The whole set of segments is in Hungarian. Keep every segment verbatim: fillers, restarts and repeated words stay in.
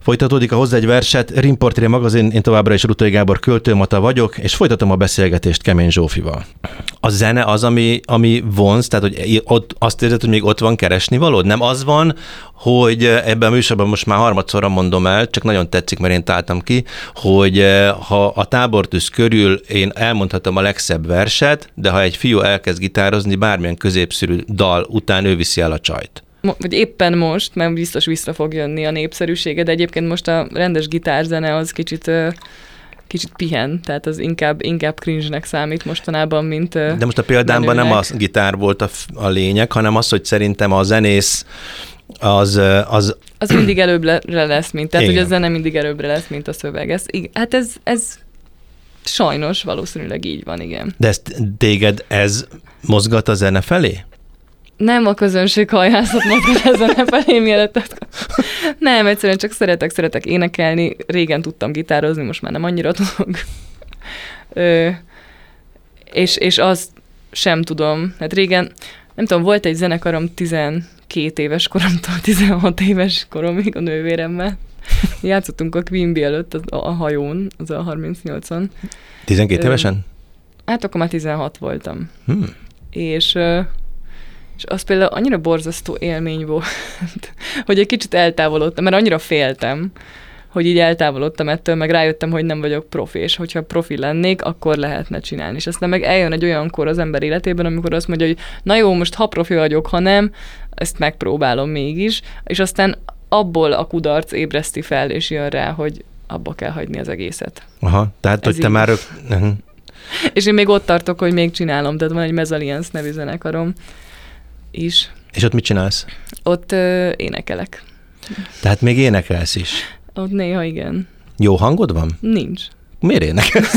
Folytatódik a Hozzá egy verset, Rimportré magazin, én továbbra is Rutai Gábor költőmata vagyok, és folytatom a beszélgetést Kemény Zsófival. A zene az, ami, ami vonz, tehát hogy ott, azt érzed, hogy még ott van keresni valód? Nem az van, hogy ebben a műsorban most már harmadszorra mondom el, csak nagyon tetszik, mert én találtam ki, hogy ha a tábortűz körül én elmondhatom a legszebb verset, de ha egy fiú elkezd gitározni, bármilyen középszerű dal után ő viszi el a csajt. Vagy éppen most, mert biztos vissza fog jönni a népszerűsége, de egyébként most a rendes gitárzene az kicsit, kicsit pihen, tehát az inkább, inkább cringe-nek számít mostanában, mint De most a példámban menőnek. nem a gitár volt a, a lényeg, hanem az, hogy szerintem a zenész az... Az, az mindig előbbre lesz, mint, tehát Igen. hogy a zene mindig előbbre lesz, mint a szöveg. Ez, hát ez, ez sajnos valószínűleg így van, igen. De ezt téged ez mozgat a zene felé? Nem a közönség hajhászat mozgat a zene felé, mielőtt ezt... Nem, egyszerűen csak szeretek, szeretek énekelni. Régen tudtam gitározni, most már nem annyira tudok. Ö, és, és azt sem tudom. Hát régen, nem tudom, volt egy zenekarom tizenkét éves koromtól, tizenhat éves koromig a nővéremmel. Játszottunk a Quimby előtt a, a hajón, az a harmincnyolcon. tizenkét évesen? Hát akkor már tizenhat voltam. Hmm. És... És az például annyira borzasztó élmény volt, hogy egy kicsit eltávolodtam, mert annyira féltem, hogy így eltávolodtam ettől, meg rájöttem, hogy nem vagyok profi, és hogyha profi lennék, akkor lehetne csinálni. És aztán meg eljön egy olyan kor az ember életében, amikor azt mondja, hogy na jó, most ha profi vagyok, ha nem, ezt megpróbálom mégis, és aztán abból a kudarc ébreszti fel, és jön rá, hogy abba kell hagyni az egészet. Aha, tehát hogy te már... Rög... Uh-huh. És én még ott tartok, hogy még csinálom, tehát van egy Mezaliance nevű zenekarom is. És ott mit csinálsz? Ott ö, énekelek. Tehát még énekelsz is? Ott néha igen. Jó hangod van? Nincs. Miért énekelsz?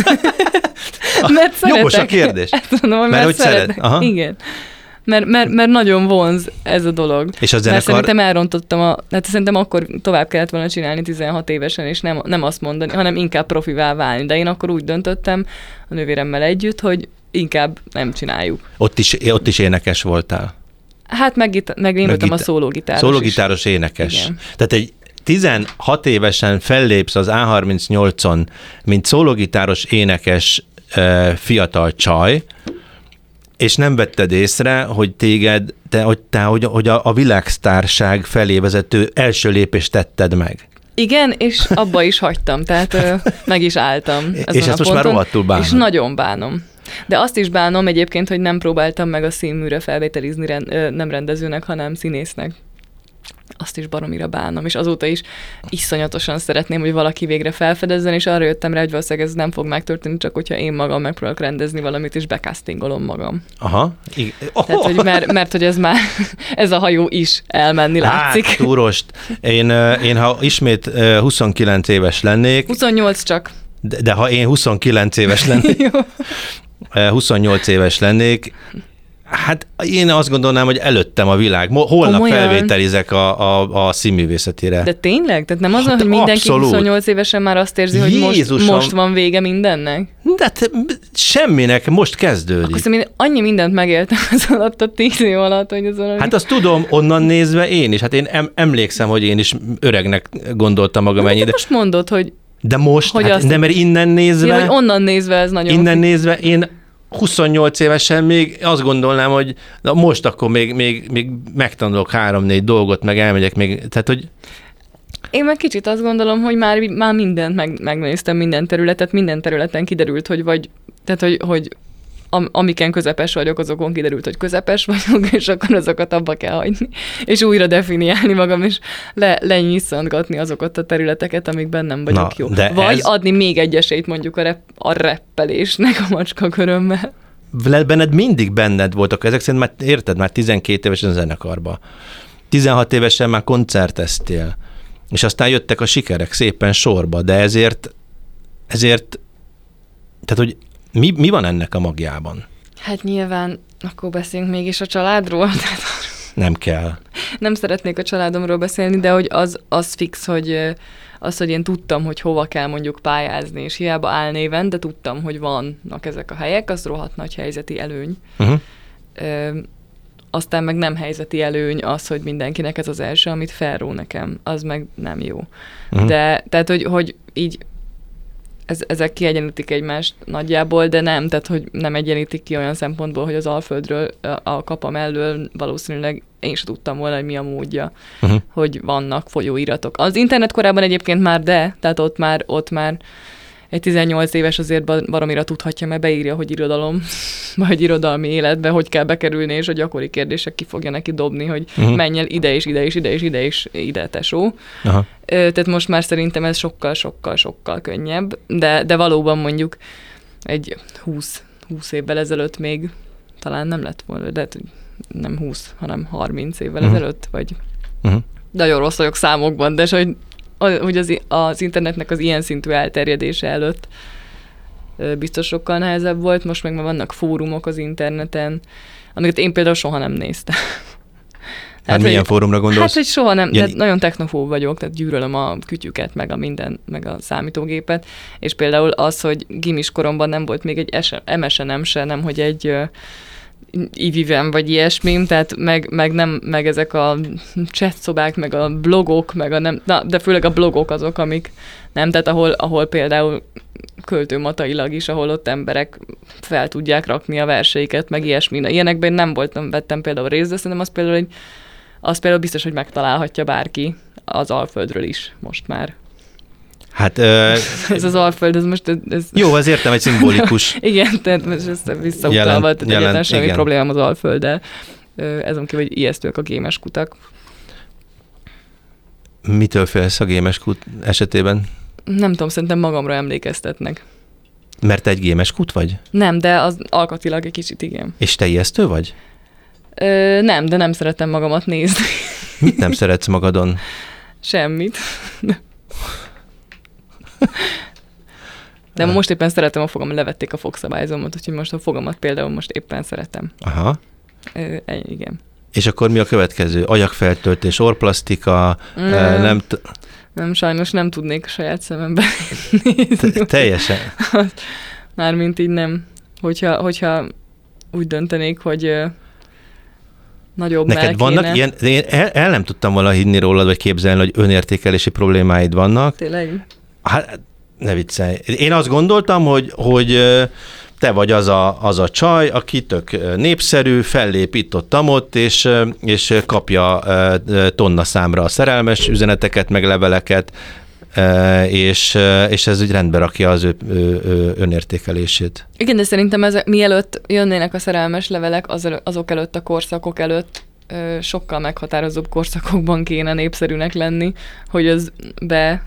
Mert szeretek. Jogos a kérdés. Ezt mondom, mert, mert hogy szeretek. szeret. Aha. Igen. Mert, mert, mert nagyon vonz ez a dolog. És a zenekar... Mert szerintem elrontottam a... Hát szerintem akkor tovább kellett volna csinálni tizenhat évesen, és nem, nem azt mondani, hanem inkább profivá válni. De én akkor úgy döntöttem a nővéremmel együtt, hogy inkább nem csináljuk. Ott is, ott is énekes voltál? Hát meg, meg én voltam a szólógitáros Szólógitáros énekes. Igen. Tehát egy tizenhat évesen fellépsz az á harmincnyolcon, mint szólógitáros énekes fiatal csaj, és nem vetted észre, hogy téged, te, hogy, te, hogy, hogy a, a világsztárság felé vezető első lépést tetted meg. Igen, és abba is hagytam, tehát ö, meg is álltam. És ezt most már rohadtul bánod. És nagyon bánom. De azt is bánom egyébként, hogy nem próbáltam meg a színműre felvételizni rend, ö, nem rendezőnek, hanem színésznek. Azt is baromira bánom, és azóta is iszonyatosan szeretném, hogy valaki végre felfedezzen, és arra jöttem rá, hogy valószínűleg ez nem fog megtörténni, csak hogyha én magam megpróbálok rendezni valamit, és becastingolom magam. Aha. I- oh. Tehát, hogy mert, mert hogy ez már, ez a hajó is elmenni látszik. Hát, túrost. Én, én ha ismét huszonkilenc éves lennék... huszonnyolc csak. De, de ha én huszonkilenc éves lennék, huszonnyolc éves lennék, hát én azt gondolnám, hogy előttem a világ. Holnap Komolyan? felvételizek a, a, a színművészetére. De tényleg? Tehát nem az, Hát hogy mindenki abszolút. huszonnyolc évesen már azt érzi, hogy most, most van vége mindennek? De hát semminek, most kezdődik. Akkor szerintem én annyi mindent megéltem az alatt a tíz év alatt, hogy az valami... Hát azt tudom, onnan nézve én is. Hát én em- emlékszem, hogy én is öregnek gondoltam magam ennyire. De most mondod, hogy... De most, hogy hát, azt... de mert innen nézve... Ja, hogy onnan nézve ez nagyon... Innen nézve én huszonnyolc évesen még azt gondolnám, hogy na most akkor még, még, még megtanulok három-négy dolgot, meg elmegyek még, tehát hogy... Én meg kicsit azt gondolom, hogy már, már mindent meg, megnéztem, minden területet, minden területen kiderült, hogy vagy, tehát hogy, hogy am, amiken közepes vagyok, azokon kiderült, hogy közepes vagyok, és akkor azokat abba kell hagyni, és újra definiálni magam, és le, lenyisszantgatni azokat a területeket, amikben nem vagyok Na, jó. de Vagy ez... adni még egy esélyt mondjuk a, rep, a reppelésnek a macska körömmel. Benned mindig benned voltak ezek, szerint már érted, már tizenkét évesen zenekarba. tizenhat évesen már koncerteztél, és aztán jöttek a sikerek szépen sorba, de ezért, ezért tehát, hogy mi, mi van ennek a magjában? Hát nyilván, akkor beszéljünk mégis a családról. Nem kell. Nem szeretnék a családomról beszélni, de hogy az, az fix, hogy az, hogy én tudtam, hogy hova kell mondjuk pályázni, és hiába álnéven, de tudtam, hogy vannak ezek a helyek, az rohadt nagy helyzeti előny. Uh-huh. aztán meg nem helyzeti előny az, hogy mindenkinek ez az első, amit felró nekem, az meg nem jó. Uh-huh. De, tehát, hogy, hogy így ez, ezek kiegyenítik egymást nagyjából, de nem, tehát, hogy nem egyenítik ki olyan szempontból, hogy az Alföldről, a kapa mellől valószínűleg én sem tudtam volna, hogy mi a módja, uh-huh. hogy vannak folyóiratok. Az internet korában egyébként már de, tehát ott már, ott már egy tizennyolc éves azért baromira tudhatja, mert beírja, hogy irodalom, vagy irodalmi életbe, hogy kell bekerülni, és a gyakori kérdések ki fogja neki dobni, hogy uh-huh. menj el ide és ide és ide és ide és ide, tesó. Aha. Tehát most már szerintem ez sokkal, sokkal, sokkal könnyebb, de, de valóban mondjuk egy húsz, húsz évvel ezelőtt még talán nem lett volna, de nem húsz, hanem harminc évvel uh-huh. ezelőtt, vagy uh-huh. nagyon rossz vagyok számokban, de hogy hogy az, az internetnek az ilyen szintű elterjedése előtt biztos sokkal nehezebb volt, most meg már vannak fórumok az interneten, amiket én például soha nem néztem. Hát, hát milyen hogy, fórumra gondolsz? Hát, hogy soha nem, Ilyen... nagyon technofób vagyok, tehát gyűrölöm a kütyüket, meg a minden, meg a számítógépet, és például az, hogy gimis koromban nem volt még egy em es en em se, nem, hogy egy ivivem, vagy ilyesmim, tehát meg, meg, nem, meg ezek a chatszobák, meg a blogok, meg a nem, na, de főleg a blogok azok, amik nem, tehát ahol, ahol például költőmatailag is, ahol ott emberek fel tudják rakni a verseiket, meg ilyesmi. Na, ilyenekben nem voltam, vettem például részt, de szerintem az például, egy, az például biztos, hogy megtalálhatja bárki az Alföldről is most már. Hát, ö, ez az Alföld, ez most... Ez... Jó, az értem, egy szimbolikus. Igen, tehát most ezt visszautalva, tehát egyáltalán semmi problémám az Alfölddel. Ezen kívül, hogy ijesztők a gémes kutak. Mitől félsz a gémes kut esetében? Nem tudom, szerintem magamra emlékeztetnek. Mert te egy gémes kut vagy? Nem, de az alkatilag egy kicsit igen. És te ijesztő vagy? Ö, nem, de nem szeretem magamat nézni. Mit nem szeretsz magadon? Semmit. De most éppen szeretem a fogam, levették a fogszabályzómat, úgyhogy most a fogamat például most éppen szeretem. Aha. Ö, igen. És akkor mi a következő? Agyagfeltöltés, orrplasztika, nem. nem t- nem, sajnos nem tudnék a saját szemembe nézni. Te- teljesen. Mármint így nem. Hogyha, hogyha úgy döntenék, hogy nagyobb Neked vannak kéne. Ilyen, én el, el nem tudtam volna hinni rólad, vagy képzelni, hogy önértékelési problémáid vannak. Tényleg? Hát, ne viccelj. Én azt gondoltam, hogy, hogy te vagy az a, az a csaj, aki tök népszerű, fellép itt-ott, és, és kapja tonna számra a szerelmes üzeneteket, meg leveleket, és, és ez úgy rendbe rakja az ő, ő, ő önértékelését. Igen, de szerintem ez, mielőtt jönnének a szerelmes levelek, az, azok előtt, a korszakok előtt sokkal meghatározóbb korszakokban kéne népszerűnek lenni, hogy az be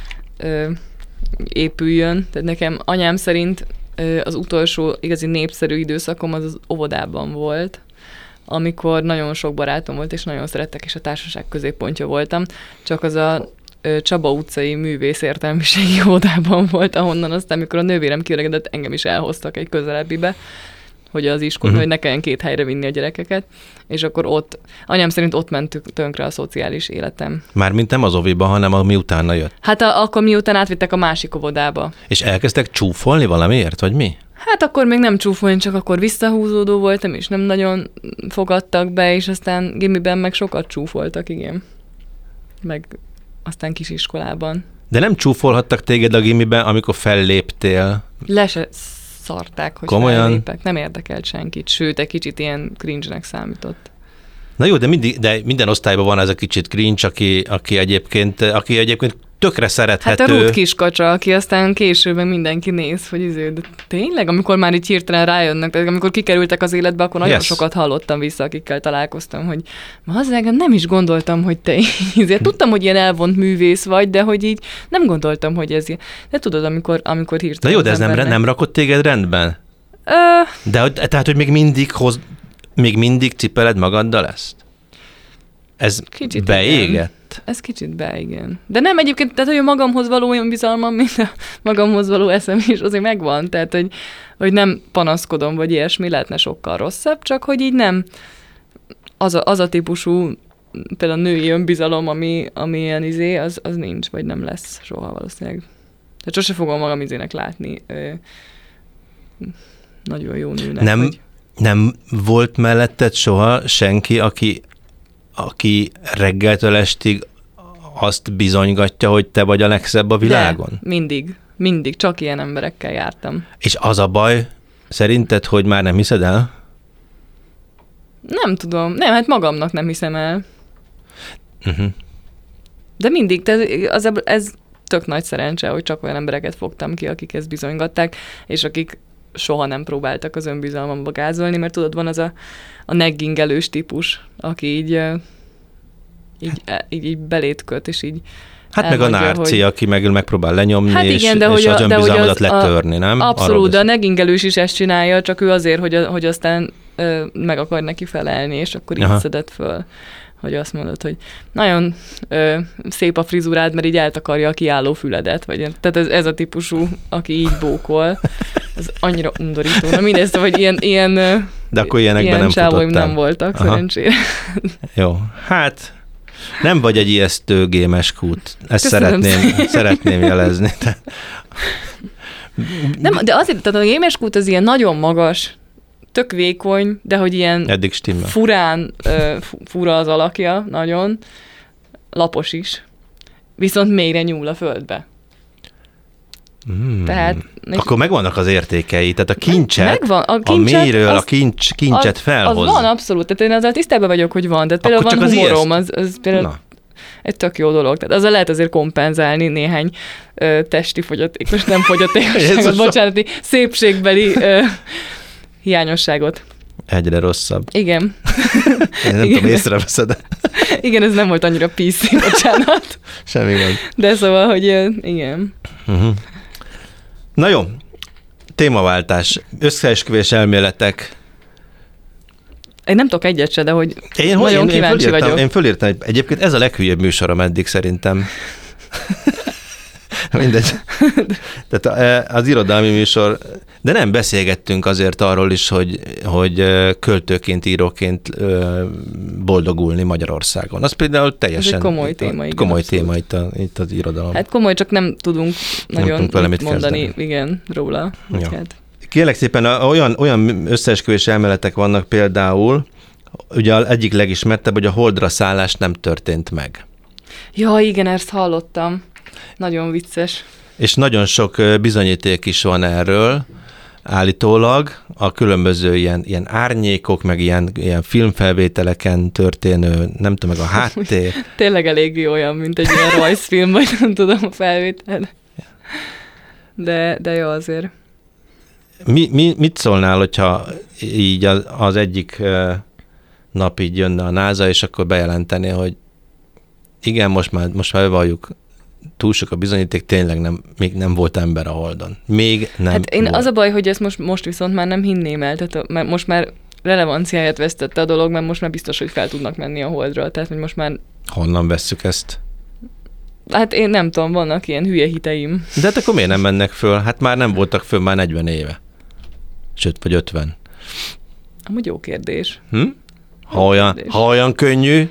épüljön. Tehát nekem anyám szerint az utolsó igazi népszerű időszakom az az óvodában volt, amikor nagyon sok barátom volt, és nagyon szerettek, és a társaság középpontja voltam. Csak az a Csaba utcai művész értelmiségi óvodában volt, ahonnan aztán, amikor a nővérem kiöregedett, engem is elhoztak egy közelebbibe, hogy az iskola, uh-huh. hogy ne kelljen két helyre vinni a gyerekeket, és akkor ott, anyám szerint ott ment tönkre a szociális életem. Mármint nem az oviba, hanem ami utána jött. Hát a, akkor miután átvittek a másik óvodába. És elkezdtek csúfolni valamiért, vagy mi? Hát akkor még nem csúfolni, csak akkor visszahúzódó voltam, és nem nagyon fogadtak be, és aztán gimiben meg sokat csúfoltak, igen. Meg aztán kisiskolában. De nem csúfolhattak téged a gimiben, amikor felléptél? Le se szarták, hogy komolyan? Fellépek. Nem érdekelt senkit, sőt, egy kicsit ilyen cringe-nek számított. Na jó, de, mindig, de minden osztályban van ez a kicsit cringe, aki, aki, egyébként, aki egyébként tökre szerethető. Hát a Ruth Kiskacsa, aki aztán később mindenki néz, hogy izé, de tényleg, amikor már így hirtelen rájönnek, tehát amikor kikerültek az életbe, akkor nagyon yes. sokat hallottam vissza, akikkel találkoztam, hogy mazzeg, nem is gondoltam, hogy te izé. Tudtam, hogy ilyen elvont művész vagy, de hogy így nem gondoltam, hogy ez ilyen. De tudod, amikor, amikor hirtelen. De jó, de ez nem, nem rakott téged rendben? Ö... De tehát, hogy még mindig hoz, még mindig cipeled magaddal ezt? Ez kicsit beégett? Igen. Ez kicsit be, igen. De nem egyébként, tehát, hogy a magamhoz való olyan bizalmam, mint a magamhoz való eszem is, azért megvan. Tehát, hogy, hogy nem panaszkodom, vagy ilyesmi, lehetne sokkal rosszabb, csak hogy így nem az a, az a típusú például női önbizalom, ami, ami ilyen izé, az, az nincs, vagy nem lesz soha valószínűleg. Tehát sose fogom magam izének látni. Ö, nagyon jó nőnek. Nem, hogy... Nem volt melletted soha senki, aki, aki reggeltől estig azt bizonygatja, hogy te vagy a legszebb a világon? De, mindig. Mindig. Csak ilyen emberekkel jártam. És az a baj, szerinted, hogy már nem hiszed el? Nem tudom. Nem, hát magamnak nem hiszem el. Uh-huh. De mindig, de az, ez tök nagy szerencse, hogy csak olyan embereket fogtam ki, akik ezt bizonygatták, és akik soha nem próbáltak az önbizalmamba gázolni, mert tudod, van az a, a neggingelős típus, aki így, így, így, így belét köt, és így Hát meg a nárci, hogy... aki meg megpróbál lenyomni, hát és, igen, de és hogy az önbizalmadat az letörni, nem? Abszolút, de a neggingelős is ezt csinálja, csak ő azért, hogy, hogy aztán ö, meg akar neki felelni, és akkor így szedett föl, hogy azt mondod, hogy nagyon ö, szép a frizurád, mert így eltakarja a kiálló füledet, vagy tehát ez, ez a típusú, aki így bókol. Ez annyira undorító. Na mindezt, hogy ilyen, ilyen, de akkor ilyenekben ilyen nem futottál. nem voltak, aha, szerencsére. Jó, hát nem vagy egy ijesztő gémes kút. Ezt szeretném, szeretném jelezni. Nem, de azért, tehát a gémes kút az ilyen nagyon magas, tök vékony, de hogy ilyen eddig stimmel. Furán uh, fura az alakja, nagyon, lapos is, viszont mélyre nyúl a földbe. Hmm. Tehát, akkor megvannak az értékei, tehát a kincset, megvan, a, kincset, a mélyről az, a kincs, kincset az, felhoz. Az van, abszolút, tehát én ezzel tisztában vagyok, hogy van, tehát például akkor van humorom, az, az például na. Egy tök jó dolog, tehát azzal lehet azért kompenzálni néhány ö, testi fogyatékos, nem fogyatékosságot, bocsánati, szépségbeli ö, hiányosságot. Egyre rosszabb. Igen. Én nem igen. tudom, észreveszed. Igen, ez nem volt annyira pé cé, bocsánat. Semmi gond. De szóval, hogy igen. Uh-huh. Na jó, témaváltás, összeesküvés elméletek. Én nem tudok egyet se, de hogy én, nagyon én, kíváncsi én vagyok. Én fölírtam, hogy egyébként ez a leghülyebb műsorom eddig szerintem. Mindegy. Tehát az irodalmi műsor, de nem beszélgettünk azért arról is, hogy, hogy költőként, íróként boldogulni Magyarországon. Az például teljesen... Ez egy komoly téma, igen. Komoly téma itt, a, itt az irodalom. Hát komoly, csak nem tudunk nagyon nem tudunk vele mondani kezdeni. Igen, róla. Ja. Hát. Kérlek szépen, olyan, olyan összeesküvés elméletek vannak például, ugye az egyik legismertebb, hogy a Holdra szállás nem történt meg. Ja, igen, ezt hallottam. Nagyon vicces. És nagyon sok bizonyíték is van erről, állítólag a különböző ilyen, ilyen árnyékok, meg ilyen, ilyen filmfelvételeken történő, nem tudom, meg a háttér. Tényleg eléggé olyan, mint egy ilyen rajzfilm, vagy nem tudom, a felvétel. De, de jó azért. Mi, mi, mit szólnál, hogyha így az, az egyik nap így jönne a NASA, és akkor bejelenteni, hogy igen, most már, most már valljuk, túl sok a bizonyíték, tényleg nem, még nem volt ember a Holdon. Még nem Hát én volt. Az a baj, hogy ezt most, most viszont már nem hinném el, tehát mert most már relevanciáját vesztette a dolog, mert most már biztos, hogy fel tudnak menni a Holdra, tehát hogy most már... Honnan vesszük ezt? Hát én nem tudom, vannak ilyen hülye hiteim. De hát akkor miért nem mennek föl? Hát már nem voltak föl már negyven éve. Sőt, vagy ötven. Amúgy jó kérdés. Hm? Ha, olyan, kérdés. ha olyan könnyű.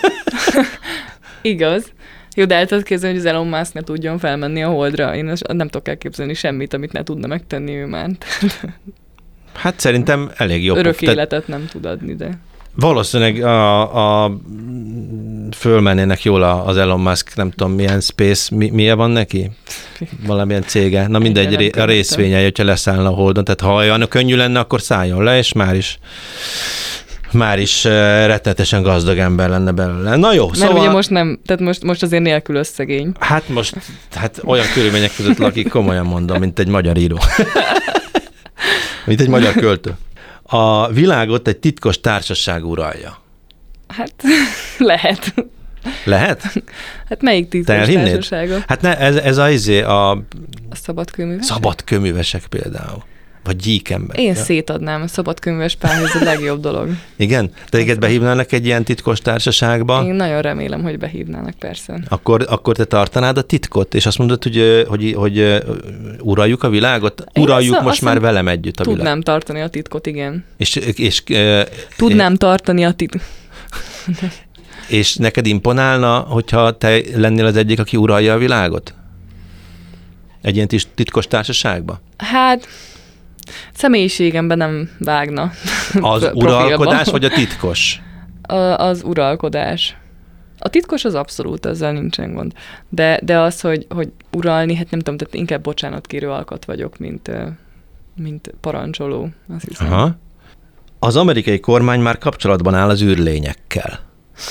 Igaz. Jó, de el tudod képzelni, hogy az Elon Musk ne tudjon felmenni a Holdra. Én nem tudok elképzelni semmit, amit ne tudna megtenni ő már. Hát szerintem elég jobb. Örök életet nem tud adni, de... Valószínűleg a, a fölmennének jól az Elon Musk, nem tudom milyen space, mi, milyen van neki? Valamilyen cége. Na mindegy, ré, a részvényei, hogyha leszállna a Holdon. Tehát ha olyan könnyű lenne, akkor szálljon le, és már is már is rettenetesen gazdag ember lenne belőle. Na jó, Mert szóval... ugye most nem, tehát most, most azért nélkülös szegény. Hát most, hát olyan körülmények között lakik, komolyan mondom, mint egy magyar író. Mint egy magyar költő. A világot egy titkos társaság uralja. Hát lehet. Lehet? Hát melyik titkos társasága? Hát ne, ez, ez a, izé a... A szabadkőművesek? Szabadkőművesek például. Vagy gyíkember. Én ja? szétadnám a szabadkőműves párhoz, a legjobb dolog. Igen? Téged behívnának egy ilyen titkos társaságba? Én nagyon remélem, hogy behívnának, persze. Akkor, akkor te tartanád a titkot, és azt mondod, hogy, hogy, hogy uraljuk a világot? Uraljuk Én most már velem együtt a világot. Tudnám tartani a titkot, igen. És, és, Tudnám é... tartani a titkot. És neked imponálna, hogyha te lennél az egyik, aki uralja a világot? Egy ilyen titkos társaságba? Hát... Személyiségemben nem vágna. Az uralkodás, vagy a titkos? A, az uralkodás. A titkos az abszolút, ezzel nincsen gond. De, de az, hogy, hogy uralni, hát nem tudom, tehát inkább bocsánatkérő alkat vagyok, mint, mint parancsoló, azt hiszem. Aha. Az amerikai kormány már kapcsolatban áll az űrlényekkel.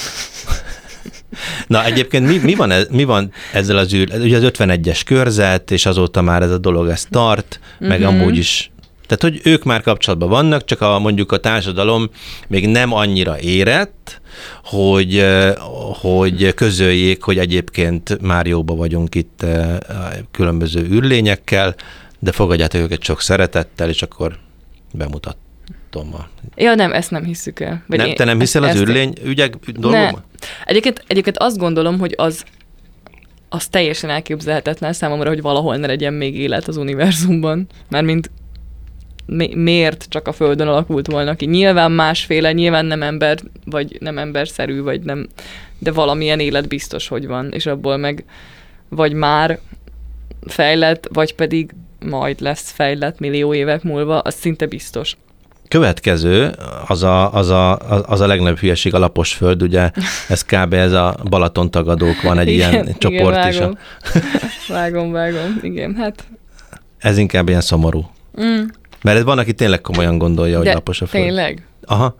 Na egyébként mi, mi, van, ez, mi van ezzel az űr... Ugye az ötvenegyes körzet, és azóta már ez a dolog ez tart, mm-hmm. meg amúgy is. Tehát, hogy ők már kapcsolatban vannak, csak a, mondjuk a társadalom még nem annyira érett, hogy, hogy közöljék, hogy egyébként már jóba vagyunk itt különböző űrlényekkel, de fogadjátok őket sok szeretettel, és akkor bemutat. Toma. Ja, nem, ezt nem hiszük el. Vagy nem, én, te nem hiszel ezt, az űrlény ügyek dolgokban? Egyébként, egyébként azt gondolom, hogy az, az teljesen elképzelhetetlen számomra, hogy valahol ne legyen még élet az univerzumban. Mármint mi, miért csak a Földön alakult volna ki? Nyilván másféle, nyilván nem ember, vagy nem emberszerű, vagy nem, de valamilyen élet biztos, hogy van, és abból meg vagy már fejlett, vagy pedig majd lesz fejlett millió évek múlva, az szinte biztos. Következő, az a, az a, az a legnagyobb hülyeség, a lapos föld, ugye ez kb. Ez a Balaton tagadók, van egy igen, ilyen csoport igen, is. Vágom. vágom, vágom, igen, hát. Ez inkább ilyen szomorú. Mm. Mert van, aki tényleg komolyan gondolja, hogy de lapos a föld. Tényleg? Aha.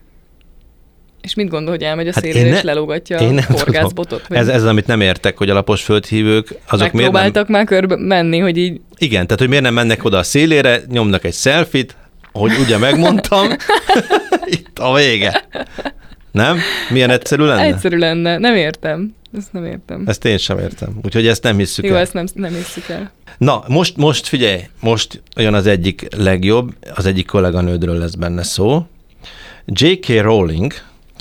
És mit gondol, hogy elmegy a hát szélre, ne, és lelógatja a horgászbotot? Ez, ez, amit nem értek, hogy a lapos földhívők, azok miért nem... Megpróbáltak már körbe menni, hogy így... Igen, tehát, hogy miért nem mennek oda a szélére, nyomnak egy selfit, hogy ugye megmondtam, itt a vége. Nem? Milyen egyszerű lenne? Egyszerű lenne, nem értem. Ezt nem értem. Ezt én sem értem. Úgyhogy ezt nem hisszük Jó, el. Jó, ezt nem, nem hisszük el. Na, most, most figyelj, most jön az egyik legjobb, az egyik kolléganődről lesz benne szó. jé ká. Rowling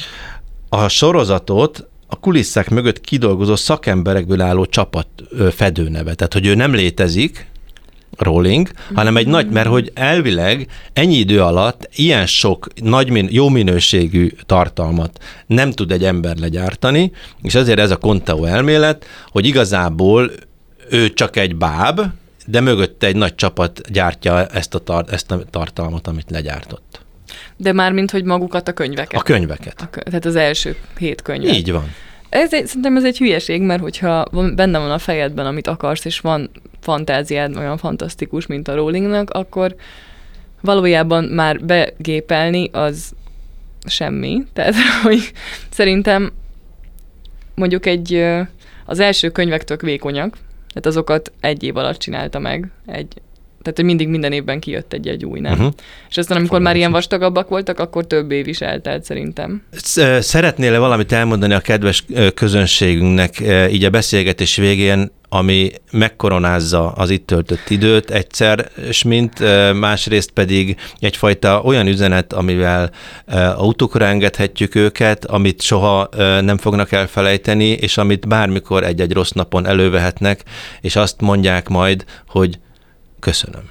a sorozatot a kulisszák mögött kidolgozó szakemberekből álló csapat fedőneve. Tehát, hogy ő nem létezik, Rowling, hanem egy nagy, mert hogy elvileg ennyi idő alatt ilyen sok nagy min, jó minőségű tartalmat nem tud egy ember legyártani, és ezért ez a Conteo elmélet, hogy igazából ő csak egy báb, de mögötte egy nagy csapat gyártja ezt a, tar- ezt a tartalmat, amit legyártott. De már mint hogy magukat a könyveket. A könyveket. A kö- tehát az első hét könyvet. Így van. Ez egy, szerintem ez egy hülyeség, mert hogyha van, benne van a fejedben, amit akarsz, és van fantáziád olyan fantasztikus, mint a Rowlingnak, akkor valójában már begépelni az semmi. Tehát, hogy szerintem mondjuk egy, az első könyvek tök vékonyak, tehát azokat egy év alatt csinálta meg, egy, tehát hogy mindig minden évben kijött egy-egy új, nem? Uh-huh. És aztán, amikor Foglalkozik. Már ilyen vastagabbak voltak, akkor több év is eltelt szerintem. Szeretnél-e valamit elmondani a kedves közönségünknek így a beszélgetés végén, ami megkoronázza az itt töltött időt egyszer, és mint másrészt pedig egyfajta olyan üzenet, amivel autókra engedhetjük őket, amit soha nem fognak elfelejteni, és amit bármikor egy-egy rossz napon elővehetnek, és azt mondják majd, hogy köszönöm.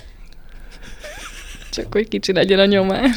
Csak hogy kicsi legyen a nyomás.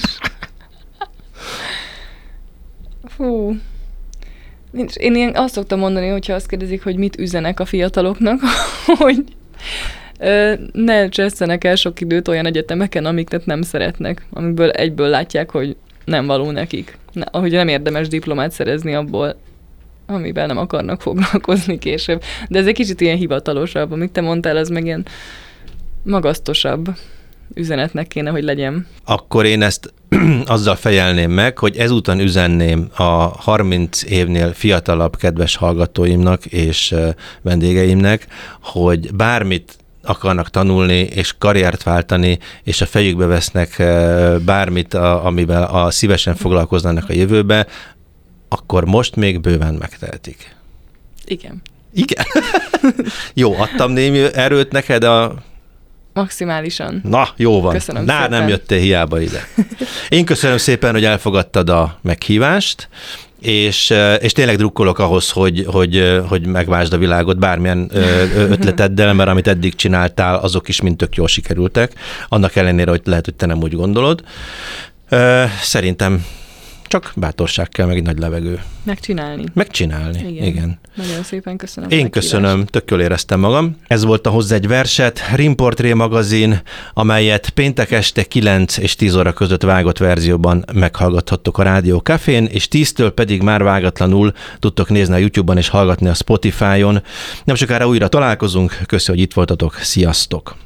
Fú. Én ilyen azt szoktam mondani, hogyha azt kérdezik, hogy mit üzenek a fiataloknak, hogy ö, ne csesszenek el sok időt olyan egyetemeken, amiket nem szeretnek, amikből egyből látják, hogy nem való nekik. Ne, ahogy nem érdemes diplomát szerezni abból, amivel nem akarnak foglalkozni később. De ez egy kicsit ilyen hivatalosabb, amit te mondtál, az meg ilyen magasztosabb üzenetnek kéne, hogy legyen. Akkor én ezt azzal fejelném meg, hogy ezúton üzenném a harminc évnél fiatalabb kedves hallgatóimnak és vendégeimnek, hogy bármit akarnak tanulni, és karriert váltani, és a fejükbe vesznek bármit, amivel a szívesen foglalkoznának a jövőbe, akkor most még bőven megtehetik. Igen. Igen? Jó, adtam némi erőt neked a... Maximálisan. Na, jó van. Köszönöm Na, szépen. nem jöttél hiába ide. Én köszönöm szépen, hogy elfogadtad a meghívást, és, és tényleg drukkolok ahhoz, hogy, hogy, hogy megvásd a világot bármilyen ötleteddel, mert amit eddig csináltál, azok is mind tök jól sikerültek. Annak ellenére, hogy lehet, hogy te nem úgy gondolod. Szerintem Csak bátorság kell, meg egy nagy levegő. Megcsinálni. Megcsinálni, igen. igen. Nagyon szépen köszönöm. Én köszönöm, tök jól éreztem magam. Ez volt a Hozzá egy verset, Rimportré magazin, amelyet péntek este kilenc és tíz óra között vágott verzióban meghallgathattok a Rádió Cafén, és tíztől pedig már vágatlanul tudtok nézni a YouTube-on és hallgatni a Spotify-on. Nem sokára újra találkozunk, köszönöm, hogy itt voltatok, sziasztok!